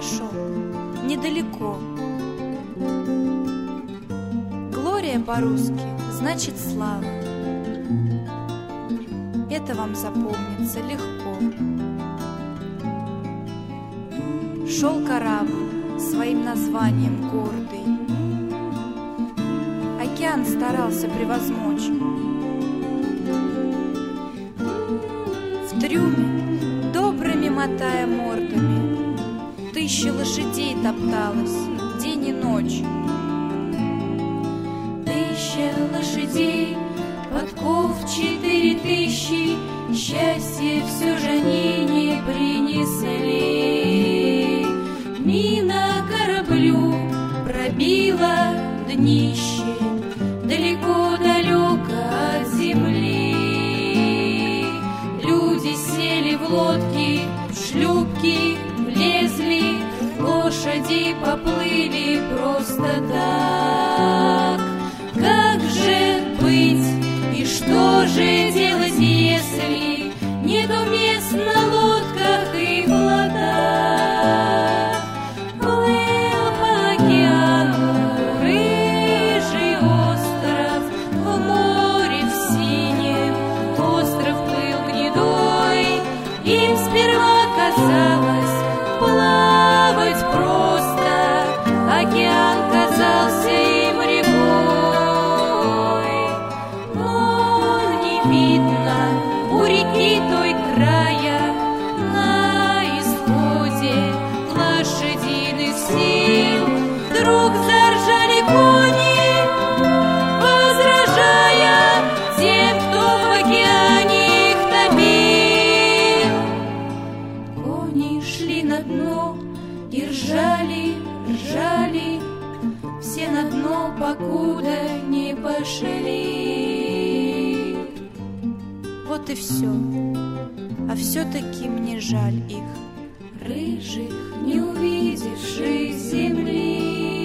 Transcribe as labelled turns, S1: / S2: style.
S1: хорошо, недалеко. Глория по-русски значит слава. Это вам запомнится легко. Шел корабль своим названием гордый. Океан старался превозмочь. В трюме, добрыми мотая мордами, 1000 лошадей топталось день и ночь. 1000 лошадей, подков 4000, счастье все же они не принесли. Мина кораблю пробила днище, далеко-далеко от земли. Люди сели в лодки, в шлюпки влезли, лошади поплыли просто так. Как же быть и что же делать, если нету мест на лодках и плотах? Плыл по океану рыжий остров, в море в синем остров был гнедой. Им сперва казалось плавать просто, океан казался им рекой. Но не видно у реки той края, на исходе лошадиных сил. Вдруг заржали кони, возражая тем, кто в океане их топил. Кони шли на дно и ржали, ржали, все на дно, покуда не пошли. Вот и все, а все-таки мне жаль их, рыжих, не увидевших земли.